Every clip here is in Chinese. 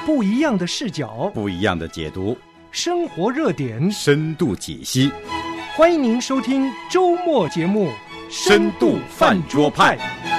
不一样的视角， 不一样的解读， 生活热点深度解析。 欢迎您收听周末节目《 深度饭桌派》。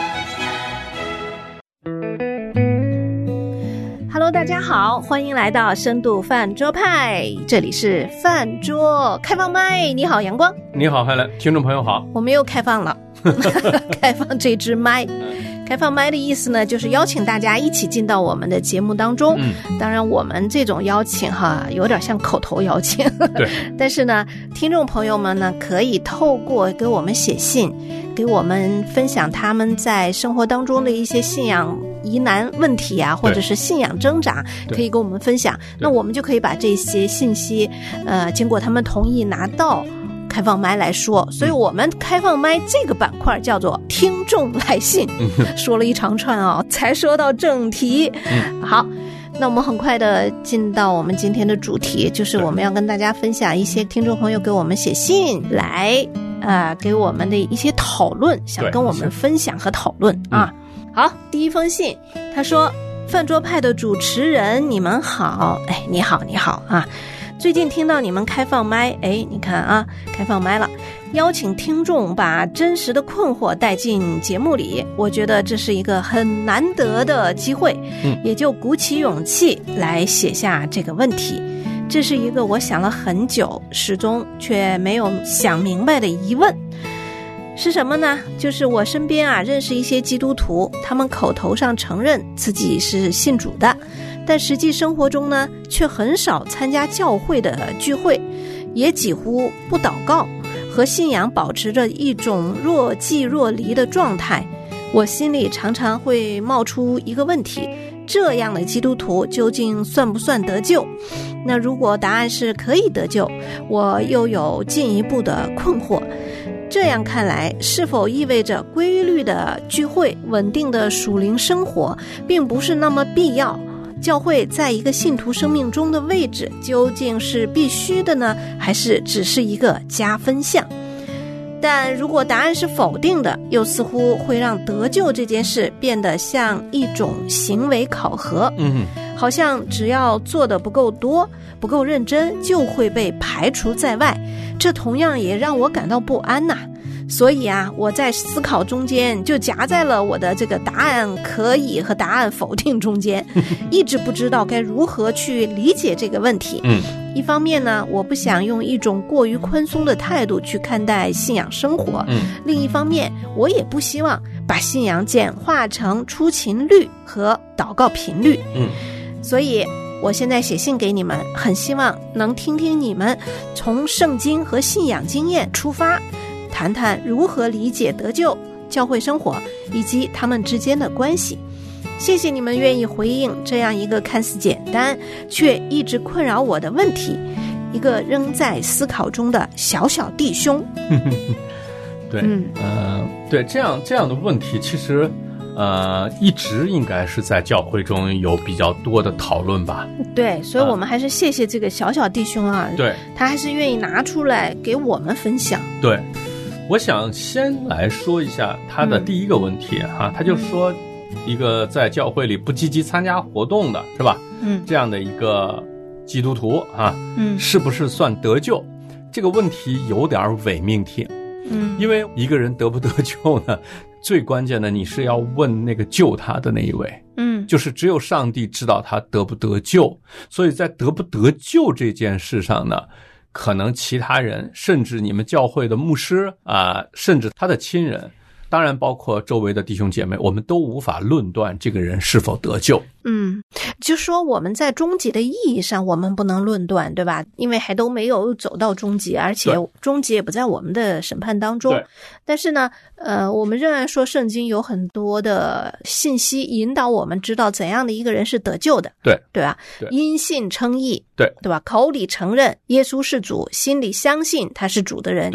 Hello， 大家好，欢迎来到深度饭桌派，这里是饭桌开放麦。你好，阳光。 你好，海伦。听众朋友好。 我们又开放了，开放这支麦。开放麦的意思呢，就是邀请大家一起进到我们的节目当中。当然我们这种邀请有点像口头邀请。 对。 但是呢，听众朋友们呢，可以透过给我们写信，给我们分享他们在生活当中的一些信仰疑难问题啊，或者是信仰挣扎，可以跟我们分享。那我们就可以把这些信息，经过他们同意拿到开放麦来说。所以我们开放麦这个板块叫做听众来信。说了一长串才说到正题。好，那我们很快的进到我们今天的主题，就是我们要跟大家分享一些听众朋友给我们写信来给我们的一些讨论，想跟我们分享和讨论啊。好，第一封信，他说：饭桌派的主持人，你们好。你好你好啊。最近听到你们开放麦，你看啊，开放麦了，邀请听众把真实的困惑带进节目里，我觉得这是一个很难得的机会，也就鼓起勇气来写下这个问题。这是一个我想了很久，始终却没有想明白的疑问。是什么呢？就是我身边认识一些基督徒，他们口头上承认自己是信主的，但实际生活中呢，却很少参加教会的聚会，也几乎不祷告，和信仰保持着一种若即若离的状态。我心里常常会冒出一个问题：这样的基督徒究竟算不算得救？那如果答案是可以得救，我又有进一步的困惑。这样看来，是否意味着规律的聚会、稳定的属灵生活并不是那么必要？教会在一个信徒生命中的位置究竟是必须的呢，还是只是一个加分项？但如果答案是否定的，又似乎会让得救这件事变得像一种行为考核。好像只要做得不够多、不够认真，就会被排除在外。这同样也让我感到不安呐。所以我在思考中间就夹在了我的这个答案可以和答案否定中间，一直不知道该如何去理解这个问题。一方面呢，我不想用一种过于宽松的态度去看待信仰生活，另一方面我也不希望把信仰简化成出勤率和祷告频率。所以我现在写信给你们，很希望能听听你们从圣经和信仰经验出发，谈谈如何理解得救、教会生活以及他们之间的关系。谢谢你们愿意回应这样一个看似简单却一直困扰我的问题，一个仍在思考中的小小弟兄。 对，对，这样的问题其实一直应该是在教会中有比较多的讨论吧。 对，所以我们还是谢谢这个小小弟兄对， 他还是愿意拿出来给我们分享。 对，我想先来说一下他的第一个问题他就说一个在教会里不积极参加活动的，是吧？这样的一个基督徒是不是算得救？这个问题有点伪命题。因为一个人得不得救呢，最关键的你是要问那个救他的那一位。就是只有上帝知道他得不得救，所以在得不得救这件事上呢，可能其他人，甚至你们教会的牧师甚至他的亲人，当然包括周围的弟兄姐妹，我们都无法论断这个人是否得救。 就说我们在终极的意义上我们不能论断，对吧？因为还都没有走到终极，而且终极也不在我们的审判当中。但是呢我们仍然说圣经有很多的信息引导我们知道怎样的一个人是得救的。对吧？因信称义，对吧？口里承认耶稣是主，心里相信他是主的人就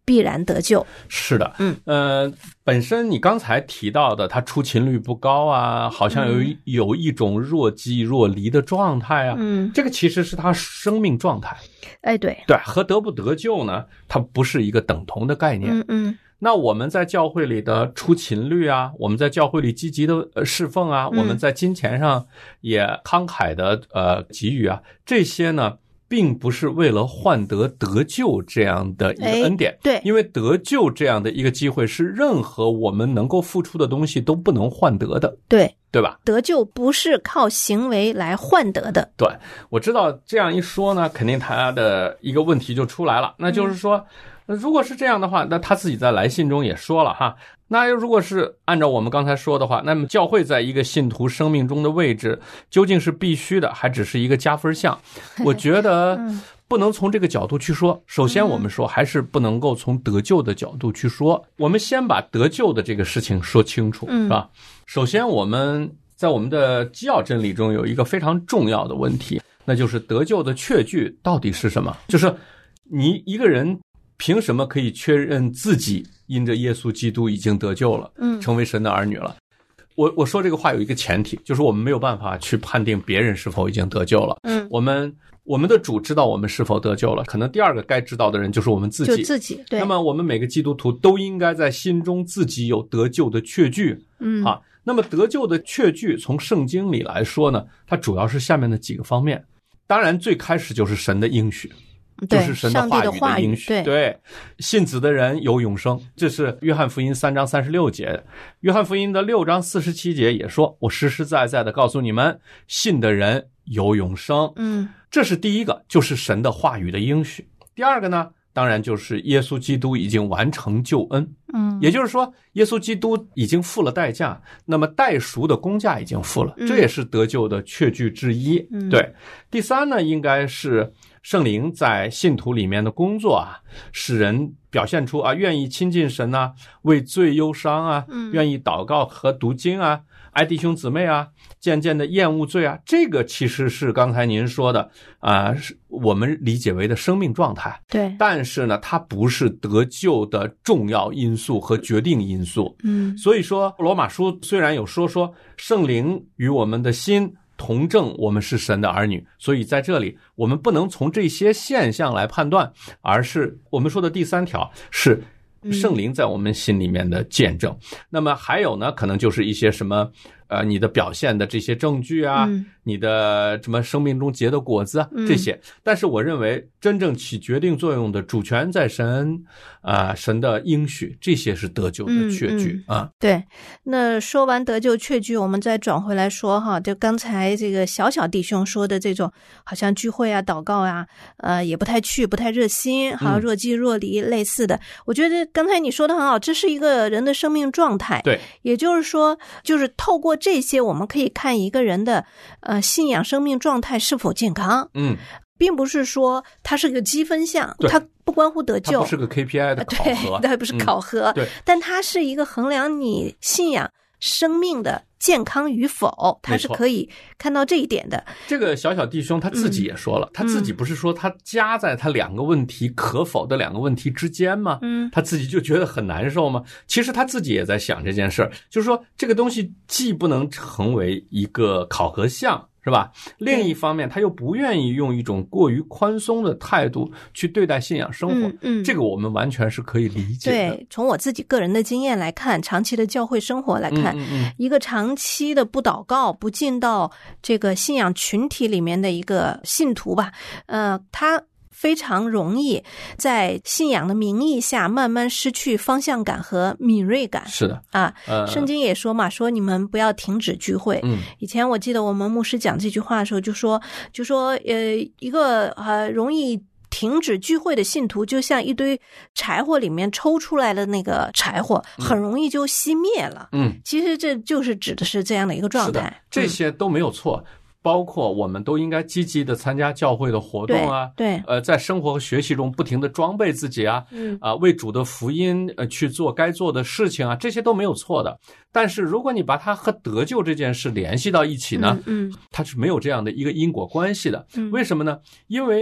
必然得救。 是的，本身你刚才提到的，他出勤率不高啊，好像有一种若即若离的状态啊，这个其实是他生命状态。 哎，对， 和得不得救呢，它不是一个等同的概念。那我们在教会里的出勤率啊，我们在教会里积极的侍奉啊，我们在金钱上也慷慨的给予啊，这些呢并不是为了换得得救这样的一个恩典。 对， 因为得救这样的一个机会是任何我们能够付出的东西都不能换得的。对吧？ 得救不是靠行为来换得的。 对，我知道这样一说呢，肯定他的一个问题就出来了，那就是说如果是这样的话，那他自己在来信中也说了哈，那如果是按照我们刚才说的话，那么教会在一个信徒生命中的位置究竟是必须的还只是一个加分项？我觉得不能从这个角度去说。首先我们说还是不能够从得救的角度去说，我们先把得救的这个事情说清楚，是吧？首先我们在我们的基要真理中有一个非常重要的问题，那就是得救的确据到底是什么？就是你一个人凭什么可以确认自己因着耶稣基督已经得救了，成为神的儿女了？我说这个话有一个前提，就是我们没有办法去判定别人是否已经得救了。我们的主知道我们是否得救了，可能第二个该知道的人就是我们自己。 就自己，对。 那么我们每个基督徒都应该在心中自己有得救的确据。那么得救的确据从圣经里来说呢，它主要是下面的几个方面。当然最开始就是神的应许，就是神的话语的应许。对，信子的人有永生，这是约翰福音3章36节。约翰福音的6章47节也说，我实实在在的告诉你们，信的人有永生。这是第一个，就是神的话语的应许。第二个呢，当然就是耶稣基督已经完成救恩。也就是说耶稣基督已经付了代价，那么代赎的工价已经付了，这也是得救的确据之一。对。第三呢，应该是圣灵在信徒里面的工作啊，使人表现出愿意亲近神啊，为罪忧伤啊，愿意祷告和读经啊，爱弟兄姊妹啊，渐渐的厌恶罪啊，这个其实是刚才您说的我们理解为的生命状态。 对。 但是呢，它不是得救的重要因素和决定因素。所以说罗马书虽然有说圣灵与我们的心同证我们是神的儿女，所以在这里我们不能从这些现象来判断，而是我们说的第三条是圣灵在我们心里面的见证。那么还有呢，可能就是一些什么你的表现的这些证据啊，你的什么生命中结的果子啊，这些。但是我认为真正起决定作用的主权在神神的应许，这些是得救的确据啊。 对。那说完得救确据，我们再转回来说哈，就刚才这个小弟兄说的这种好像聚会啊祷告啊也不太去，不太热心，好像若即若离类似的。我觉得刚才你说的很好，这是一个人的生命状态。 对。 也就是说就是透过这些我们可以看一个人的信仰生命状态是否健康。并不是说它是个积分项，它不关乎得救， 它不是个 KPI 的考核。 对，它不是考核。 对。 但它是一个衡量你信仰生命的健康与否，他是可以看到这一点的。 这个小弟兄他自己也说了，他自己不是说他夹在他两个问题可否的两个问题之间吗？他自己就觉得很难受吗？其实他自己也在想这件事儿，就是说这个东西既不能成为一个考核项，是吧？另一方面他又不愿意用一种过于宽松的态度去对待信仰生活。这个我们完全是可以理解的。 对，从我自己个人的经验来看，长期的教会生活来看，一个长期的不祷告不进到这个信仰群体里面的一个信徒吧，他非常容易在信仰的名义下慢慢失去方向感和敏锐感。 是的圣经也说嘛，说你们不要停止聚会。以前我记得我们牧师讲这句话的时候就说一个容易停止聚会的信徒就像一堆柴火里面抽出来的那个柴火，很容易就熄灭了。其实这就是指的是这样的一个状态。 这些都没有错，包括我们都应该积极的参加教会的活动啊， 对， 在生活和学习中不停的装备自己啊，为主的福音去做该做的事情啊，这些都没有错的。但是如果你把它和得救这件事联系到一起呢，它是没有这样的一个因果关系的。为什么呢？因为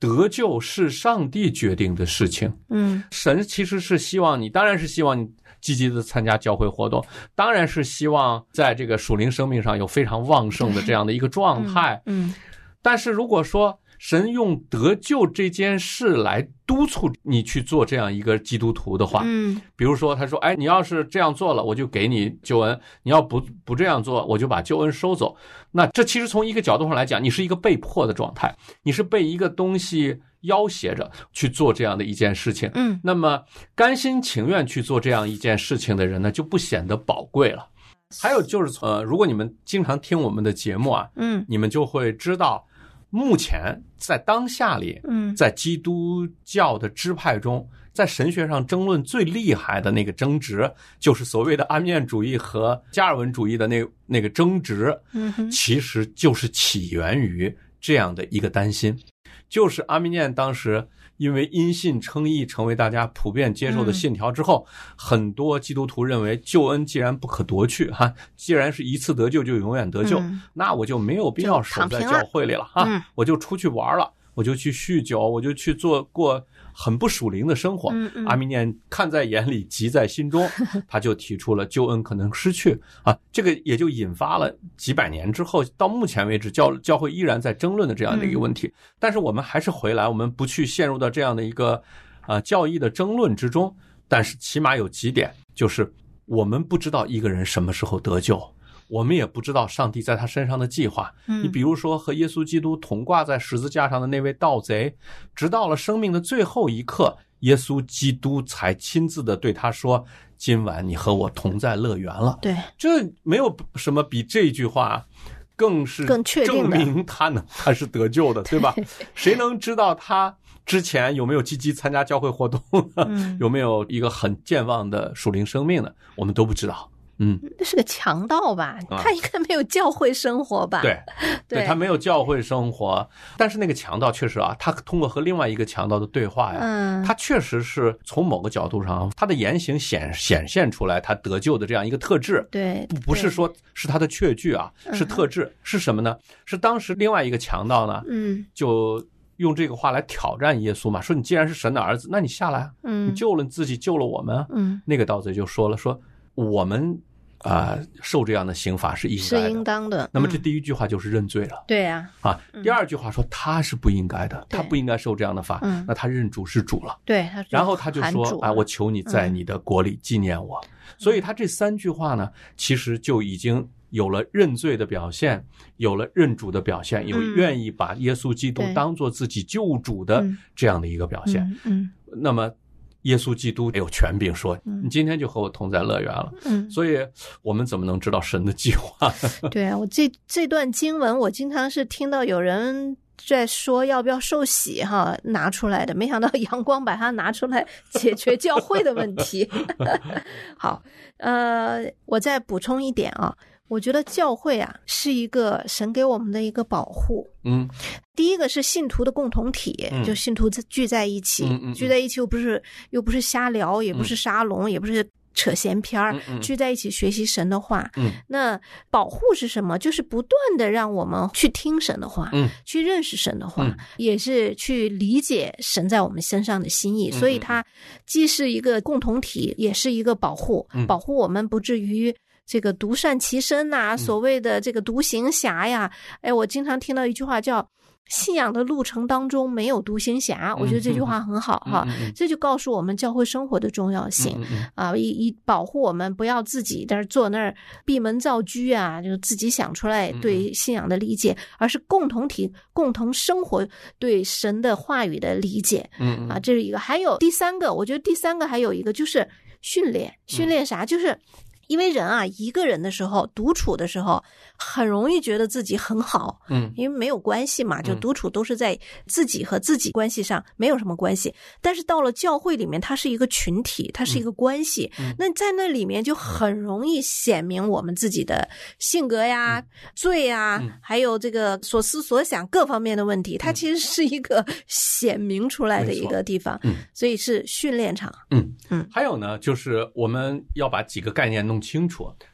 得救是上帝决定的事情。神其实是希望你，当然是希望你积极的参加教会活动，当然是希望在这个属灵生命上有非常旺盛的这样的一个状态。但是如果说神用得救这件事来督促你去做这样一个基督徒的话，比如说他说，哎，你要是这样做了，我就给你救恩；你要不这样做，我就把救恩收走。那这其实从一个角度上来讲，你是一个被迫的状态，你是被一个东西要挟着去做这样的一件事情。那么甘心情愿去做这样一件事情的人呢，就不显得宝贵了。还有就是如果你们经常听我们的节目啊，你们就会知道，目前在当下里，在基督教的支派中，在神学上争论最厉害的那个争执，就是所谓的阿米念主义和加尔文主义的那个争执，其实就是起源于这样的一个担心，就是阿米念当时因为因信称义成为大家普遍接受的信条之后，很多基督徒认为救恩既然不可夺去既然是一次得救就永远得救，那我就没有必要守在教会里了我就出去玩了，我就去酗酒，我就去过很不属灵的生活。阿米念看在眼里，急在心中，他就提出了救恩可能失去这个也就引发了几百年之后到目前为止教会依然在争论的这样的一个问题。但是我们还是回来，我们不去陷入到这样的一个教义的争论之中，但是起码有几点，就是我们不知道一个人什么时候得救，我们也不知道上帝在他身上的计划。你比如说和耶稣基督同挂在十字架上的那位盗贼，直到了生命的最后一刻，耶稣基督才亲自的对他说，今晚你和我同在乐园了。对，这没有什么比这句话更确定的证明他是得救的，对吧？谁能知道他之前有没有积极参加教会活动呢？有没有一个很健忘的属灵生命呢？我们都不知道。 那是个强盗吧？他应该没有教会生活吧？ 对，他没有教会生活。但是那个强盗确实他通过和另外一个强盗的对话呀，他确实是从某个角度上，他的言行显现出来他得救的这样一个特质。 对， 不是说是他的确据是特质。是什么呢？是当时另外一个强盗呢，就用这个话来挑战耶稣嘛，说你既然是神的儿子，那你下来你救了你自己，救了我们那个盗贼就说了，说我们受这样的刑罚是应当的。那么这第一句话就是认罪了。 对呀。 第二句话说他是不应该的，他不应该受这样的罚，那他认主是主了。 对， 然后他就说我求你在你的国里纪念我。所以他这三句话呢，其实就已经有了认罪的表现，有了认主的表现，有愿意把耶稣基督当作自己救主的这样的一个表现。那么耶稣基督有权柄说，你今天就和我同在乐园了。所以我们怎么能知道神的计划？ 对啊，我这段经文我经常是听到有人在说要不要受洗拿出来的，没想到阳光把它拿出来解决教会的问题。好，我再补充一点我觉得教会是一个神给我们的一个保护。第一个是信徒的共同体，就信徒聚在一起，聚在一起又不是瞎聊，也不是沙龙，也不是扯闲篇聚在一起学习神的话。那保护是什么？就是不断的让我们去听神的话，去认识神的话，也是去理解神在我们身上的心意。所以它既是一个共同体，也是一个保护，保护我们不至于这个独善其身所谓的这个独行侠呀。我经常听到一句话叫信仰的路程当中没有独行侠，我觉得这句话很好这就告诉我们教会生活的重要性以保护我们不要自己在坐那儿闭门造车就自己想出来对信仰的理解，而是共同体共同生活对神的话语的理解这是一个。还有第三个，我觉得第三个还有一个就是训练啥，就是因为人一个人的时候，独处的时候很容易觉得自己很好因为没有关系嘛，就独处都是在自己和自己关系上没有什么关系。但是到了教会里面，它是一个群体，它是一个关系那在那里面就很容易显明我们自己的性格罪还有这个所思所想各方面的问题，它其实是一个显明出来的一个地方所以是训练场。 还有呢，就是我们要把几个概念弄清楚。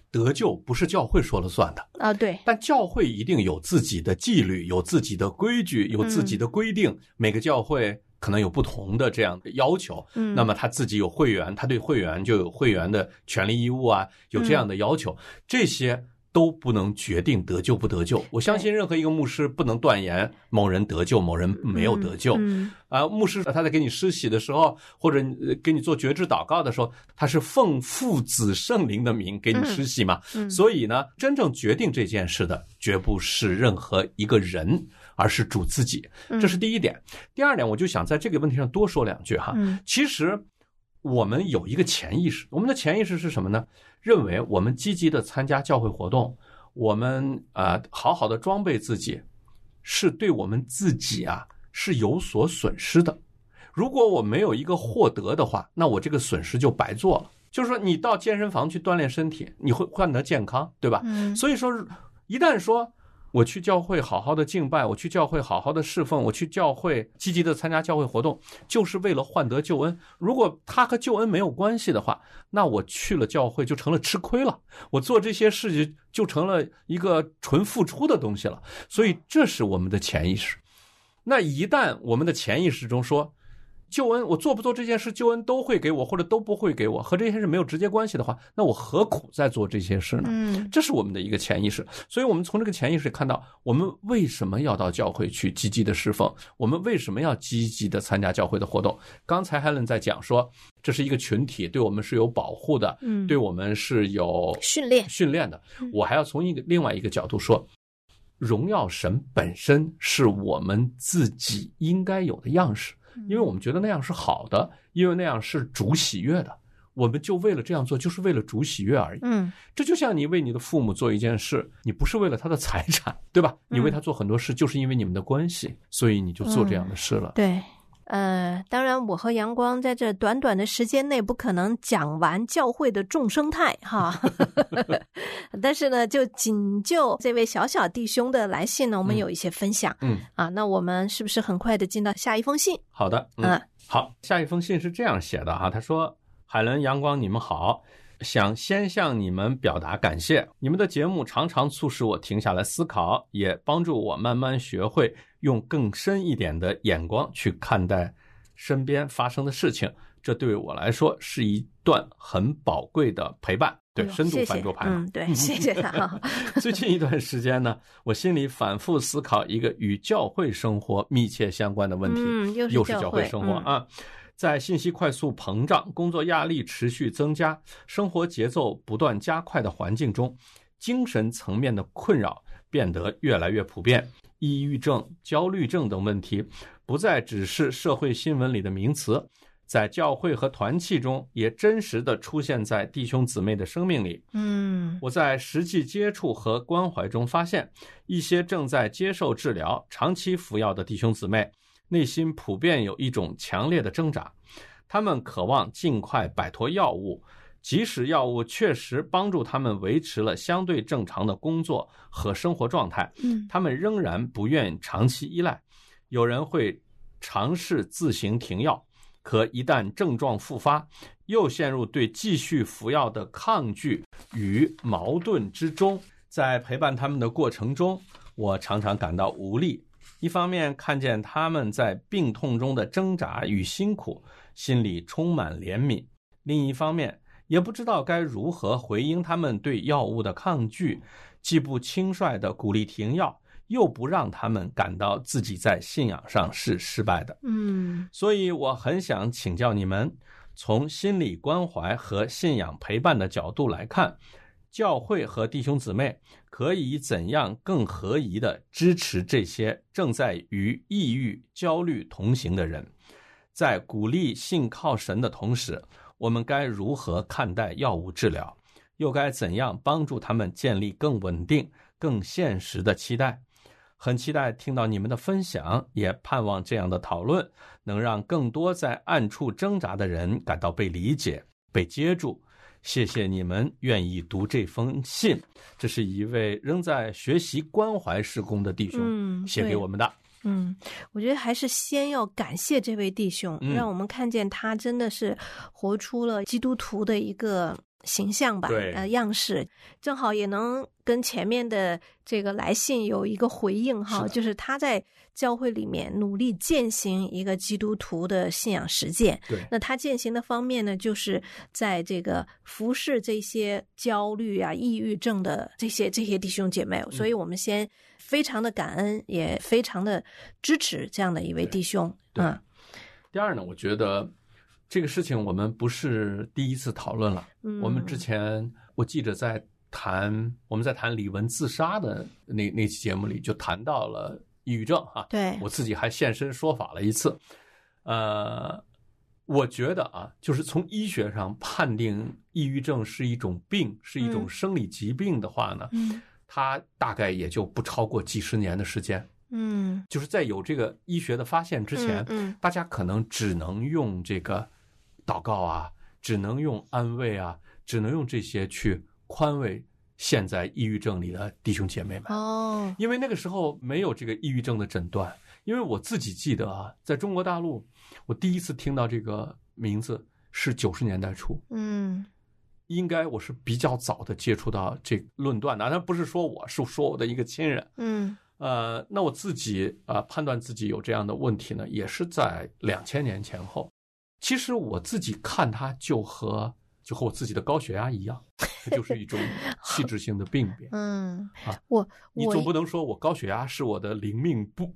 得救不是教会说了算的啊，对。 但教会一定有自己的纪律，有自己的规矩，有自己的规定。每个教会可能有不同的这样的要求。那么他自己有会员，他对会员就有会员的权利义务啊，有这样的要求。这些都不能决定得救不得救。我相信任何一个牧师不能断言某人得救，某人没有得救。牧师他在给你施洗的时候，或者给你做决志祷告的时候，他是奉父子圣灵的名给你施洗嘛。所以呢，真正决定这件事的绝不是任何一个人，而是主自己。这是第一点。第二点，我就想在这个问题上多说两句哈。其实我们有一个潜意识，我们的潜意识是什么呢？认为我们积极的参加教会活动，我们好好的装备自己，是对我们自己是有所损失的。如果我没有一个获得的话，那我这个损失就白做了。就是说你到健身房去锻炼身体，你会换得健康，对吧？所以说一旦说我去教会好好的敬拜，我去教会好好的侍奉，我去教会积极的参加教会活动，就是为了换得救恩。如果他和救恩没有关系的话，那我去了教会就成了吃亏了，我做这些事情就成了一个纯付出的东西了。所以这是我们的潜意识。那一旦我们的潜意识中说救恩，我做不做这件事救恩都会给我或者都不会给我，和这些事没有直接关系的话，那我何苦再做这些事呢？这是我们的一个潜意识。所以我们从这个潜意识看到我们为什么要到教会去积极的侍奉，我们为什么要积极的参加教会的活动。刚才 Helen 在讲说这是一个群体，对我们是有保护的，对我们是有训练的。我还要从另外一个角度说，荣耀神本身是我们自己应该有的样式，因为我们觉得那样是好的，因为那样是主喜悦的，我们就为了这样做，就是为了主喜悦而已。这就像你为你的父母做一件事，你不是为了他的财产，对吧？你为他做很多事，就是因为你们的关系，所以你就做这样的事了。 对。当然我和阳光在这短短的时间内不可能讲完教会的众生态哈，但是呢就仅就这位小小弟兄的来信呢，我们有一些分享。那我们是不是很快的进到下一封信？ 好的。好，下一封信是这样写的他说，海伦阳光你们好，想先向你们表达感谢，你们的节目常常促使我停下来思考，也帮助我慢慢学会用更深一点的眼光去看待身边发生的事情，这对我来说是一段很宝贵的陪伴。对，深度饭桌派。 对，谢谢他。 最近一段时间呢，我心里反复思考一个与教会生活密切相关的问题。又是教会生活在信息快速膨胀、工作压力持续增加、生活节奏不断加快的环境中，精神层面的困扰变得越来越普遍。抑郁症、焦虑症等问题不再只是社会新闻里的名词，在教会和团契中也真实地出现在弟兄姊妹的生命里。我在实际接触和关怀中发现，一些正在接受治疗、长期服药的弟兄姊妹内心普遍有一种强烈的挣扎，他们渴望尽快摆脱药物，即使药物确实帮助他们维持了相对正常的工作和生活状态，他们仍然不愿长期依赖。有人会尝试自行停药，可一旦症状复发，又陷入对继续服药的抗拒与矛盾之中。在陪伴他们的过程中，我常常感到无力。一方面看见他们在病痛中的挣扎与辛苦，心里充满怜悯；另一方面也不知道该如何回应他们对药物的抗拒，既不轻率地鼓励停药，又不让他们感到自己在信仰上是失败的。所以我很想请教你们，从心理关怀和信仰陪伴的角度来看，教会和弟兄姊妹可以怎样更合宜地支持这些正在与抑郁、焦虑同行的人？在鼓励信靠神的同时，我们该如何看待药物治疗？又该怎样帮助他们建立更稳定、更现实的期待？很期待听到你们的分享，也盼望这样的讨论能让更多在暗处挣扎的人感到被理解、被接住。谢谢你们愿意读这封信，这是一位仍在学习关怀事工的弟兄写给我们的。 我觉得还是先要感谢这位弟兄，让我们看见他真的是活出了基督徒的一个形象吧， 对， 样式，正好也能跟前面的这个来信有一个回应哈，就是他在教会里面努力践行一个基督徒的信仰实践。 对， 那他践行的方面呢，就是在这个服侍这些焦虑啊、抑郁症的这些弟兄姐妹，所以我们先非常的感恩，也非常的支持这样的一位弟兄。 第二呢，我觉得这个事情我们不是第一次讨论了。我们之前我记得我们在谈李玟自杀的那期节目里就谈到了抑郁症哈。 对， 我自己还现身说法了一次。我觉得啊，就是从医学上判定抑郁症是一种病，是一种生理疾病的话呢，它大概也就不超过几十年的时间。就是在有这个医学的发现之前，大家可能只能用这个祷告啊，只能用安慰啊，只能用这些去宽慰现在抑郁症里的弟兄姐妹们。因为那个时候没有这个抑郁症的诊断。因为我自己记得啊，在中国大陆，我第一次听到这个名字是90年代初。应该我是比较早的接触到这个论断的，但不是说我，是说我的一个亲人。那我自己判断自己有这样的问题呢，也是在2000年前后。其实我自己看它就和我自己的高血压一样，这就是一种器质性的病变。你总不能说我高血压是我的灵命不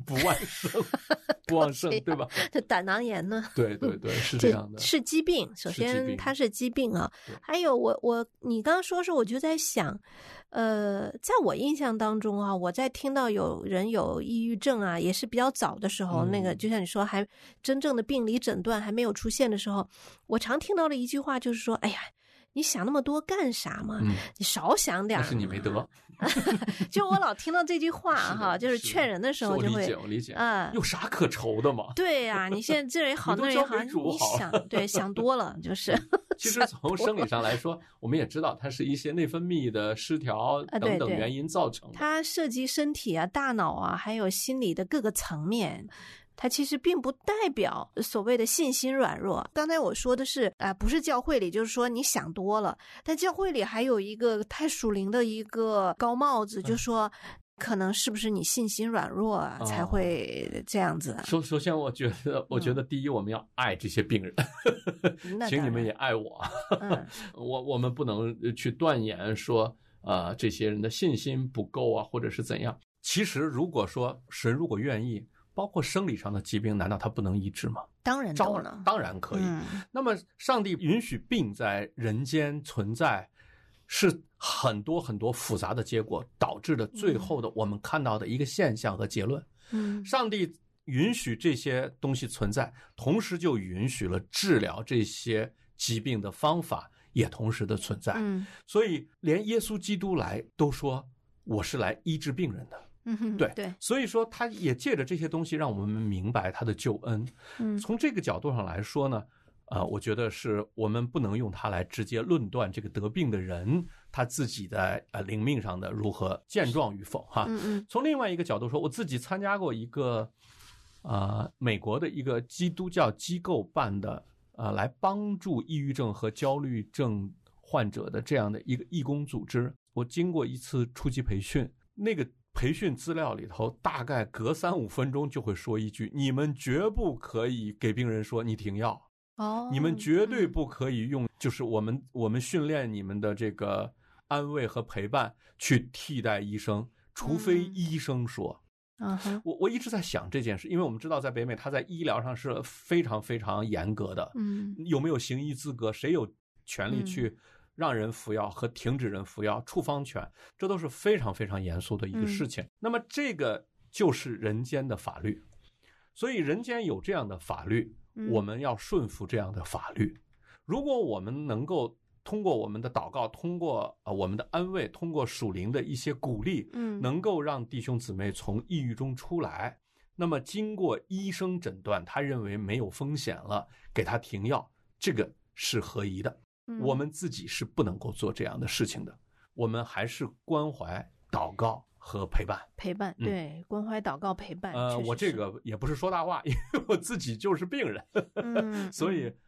旺盛，对吧？ 这胆囊炎呢？ 对，是这样的， 是疾病。首先它是疾病啊。还有你刚刚说我就在想，在我印象当中啊，我在听到有人有抑郁症啊，也是比较早的时候，那个就像你说，还真正的病理诊断还没有出现的时候，我常听到的一句话就是说，哎呀，你想那么多干啥嘛？你少想点。 但是你没得。 就我老听到这句话哈，就是劝人的时候就会。 我理解。有啥可愁的嘛？ 对呀，你现在这人好，那人好，你想多了就是。 其实从生理上来说，我们也知道它是一些内分泌的失调等等原因造成的。 它涉及身体啊、大脑啊，还有心理的各个层面。它其实并不代表所谓的信心软弱。刚才我说的是不是教会里就是说你想多了，但教会里还有一个太属灵的一个高帽子，就说可能是不是你信心软弱才会这样子。 首先我觉得第一，我们要爱这些病人。请你们也爱我。我们不能去断言说这些人的信心不够啊，或者是怎样。其实如果说神如果愿意，包括生理上的疾病，难道他不能医治吗？ 当然可以。那么上帝允许病在人间存在，是很多很多复杂的结果导致的最后的我们看到的一个现象和结论。上帝允许这些东西存在，同时就允许了治疗这些疾病的方法也同时的存在。所以连耶稣基督来都说我是来医治病人的。对，所以说他也借着这些东西让我们明白他的救恩。从这个角度上来说呢，我觉得是我们不能用它来直接论断这个得病的人他自己的灵命上的如何健壮与否哈。从另外一个角度说，我自己参加过一个美国的一个基督教机构办的来帮助抑郁症和焦虑症患者的这样的一个义工组织。我经过一次初级培训，那个培训资料里头大概隔3-5分钟就会说一句，你们绝不可以给病人说你停药。你们绝对不可以用就是我们训练你们的这个安慰和陪伴去替代医生，除非医生说。我一直在想这件事，因为我们知道在北美他在医疗上是非常非常严格的。有没有行医资格，谁有权利去让人服药和停止人服药，处方权，这都是非常非常严肃的一个事情。那么这个就是人间的法律，所以人间有这样的法律，我们要顺服这样的法律。如果我们能够通过我们的祷告，通过我们的安慰，通过属灵的一些鼓励，能够让弟兄姊妹从抑郁中出来，那么经过医生诊断，他认为没有风险了，给他停药，这个是合宜的。我们自己是不能够做这样的事情的，我们还是关怀、祷告和陪伴。 对，关怀、祷告、陪伴。 我这个也不是说大话，因为我自己就是病人。所以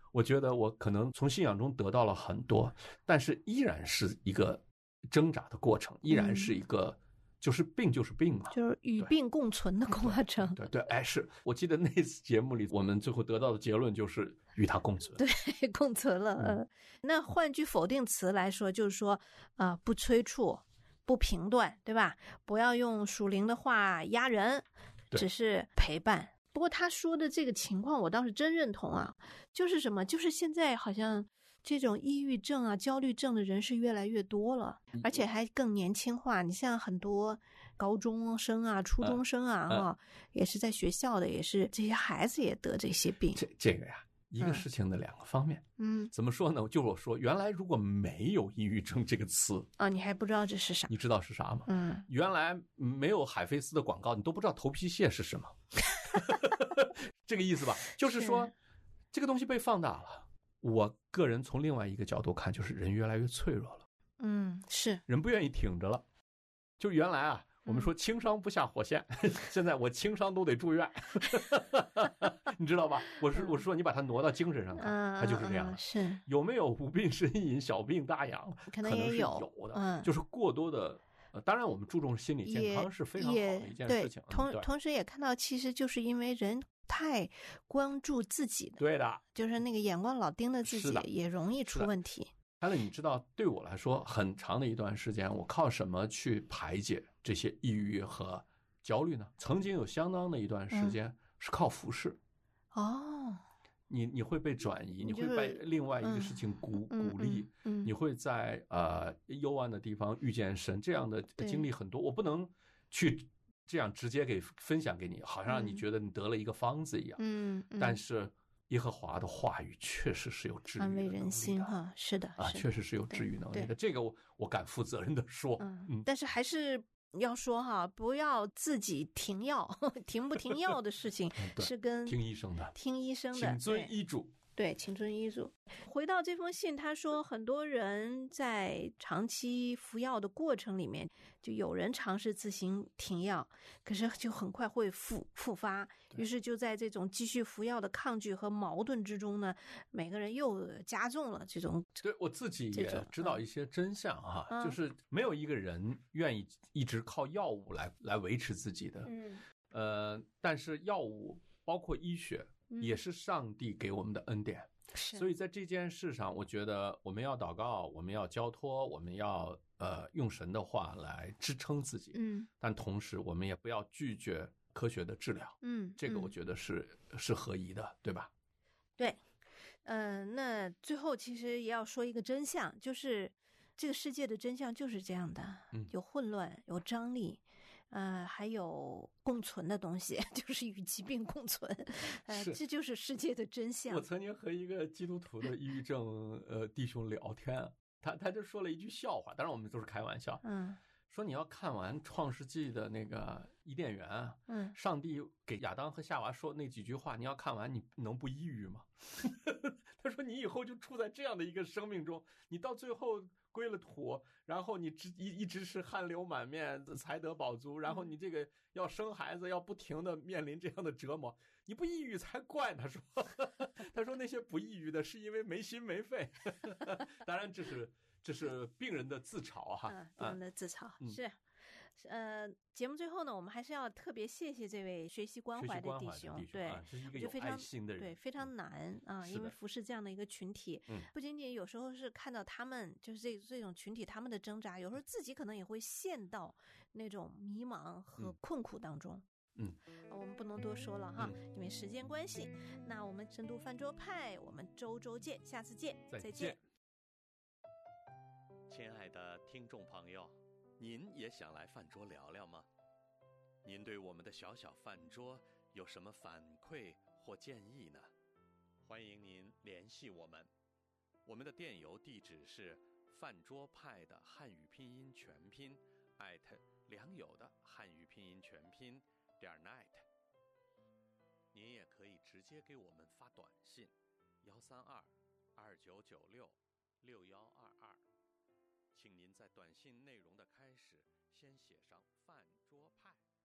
我觉得我可能从信仰中得到了很多，但是依然是一个挣扎的过程，依然是一个就是病就是病嘛， 就是与病共存的过程。 对，哎，是我记得那次节目里，我们最后得到的结论就是与它共存。 对，共存了。那换句否定词来说，就是说不催促，不评断，对吧？不要用属灵的话压人，只是陪伴。不过他说的这个情况我倒是真认同啊，就是什么，就是现在好像这种抑郁症啊焦虑症的人是越来越多了，而且还更年轻化。你像很多高中生啊初中生啊也是在学校的，也是这些孩子也得这些病。 这个呀，一个事情的两个方面。怎么说呢？就我说，原来如果没有抑郁症这个词啊，你还不知道这是啥？ 你知道是啥吗？原来没有海飞丝的广告，你都不知道头皮屑是什么。这个意思吧，就是说这个东西被放大了。我个人从另外一个角度看，就是人越来越脆弱了。 是人不愿意挺着了。就原来啊，我们说轻伤不下火线，现在我轻伤都得住院。你知道吧？我是说你把它挪到精神上看，它就是这样的。 是有没有无病呻吟，小病大养？ 可能也有的。就是过多的。当然我们注重心理健康是非常好的一件事情。 同时也看到，其实就是因为人太关注自己的， 对的， 就是那个眼光老盯着自己，也容易出问题。 凯乐，你知道对我来说很长的一段时间，我靠什么去排解这些抑郁和焦虑呢？曾经有相当的一段时间是靠服侍。你会被转移，你会被另外一个事情鼓励，你会在幽暗的地方遇见神，这样的经历很多。我不能去这样直接给分享给你，好像让你觉得你得了一一个方子一样。但是耶和华的话语确实是有治愈的能力的， 安慰人心哈，是的确实是有治愈能力的。这个我敢负责任的说。 但是还是要说哈，不要自己停药，停不停药的事情是跟听医生的，请遵医嘱。 对，请遵医嘱。回到这封信，他说很多人在长期服药的过程里面，就有人尝试自行停药，可是就很快会复发，于是就在这种继续服药的抗拒和矛盾之中呢，每个人又加重了这种。 对，我自己也知道一些真相哈，就是没有一个人愿意一直靠药物来维持自己的。但是药物包括医学也是上帝给我们的恩典，所以在这件事上，我觉得我们要祷告，我们要交托，我们要用神的话来支撑自己。但同时我们也不要拒绝科学的治疗。这个我觉得是合宜的，对吧？ 对，那最后其实也要说一个真相，就是这个世界的真相就是这样的，有混乱，有张力，还有共存的东西，就是与疾病共存，这就是世界的真相。 我曾经和一个基督徒的抑郁症弟兄聊天，他就说了一句笑话，当然我们都是开玩笑，说你要看完创世纪的那个伊甸园，上帝给亚当和夏娃说那几句话，你要看完你能不抑郁吗？他说你以后就处在这样的一个生命中，你到最后归了土，然后你一直是汗流满面，才得饱足，然后你这个要生孩子，要不停的面临这样的折磨，你不抑郁才怪。他说那些不抑郁的是因为没心没肺。当然这是病人的自嘲哈， 病人的自嘲是。节目最后呢，我们还是要特别谢谢这位学习关怀的弟兄，对， 这是一个有爱心的人， 对，非常难啊，因为服侍这样的一个群体，不仅仅有时候是看到他们就是这种群体他们的挣扎，有时候自己可能也会陷到那种迷茫和困苦当中。我们不能多说了哈，因为时间关系。那我们深度饭桌派，我们周见，下次见，再见。 亲爱的听众朋友，您也想来饭桌聊聊吗？您对我们的小小饭桌有什么反馈或建议呢？欢迎您联系我们，我们的电邮地址是饭桌派的汉语拼音全拼良友的汉语拼音全拼.net。您也可以直接给我们发短信132-2996-6122，请您在短信内容的开始先写上饭桌派。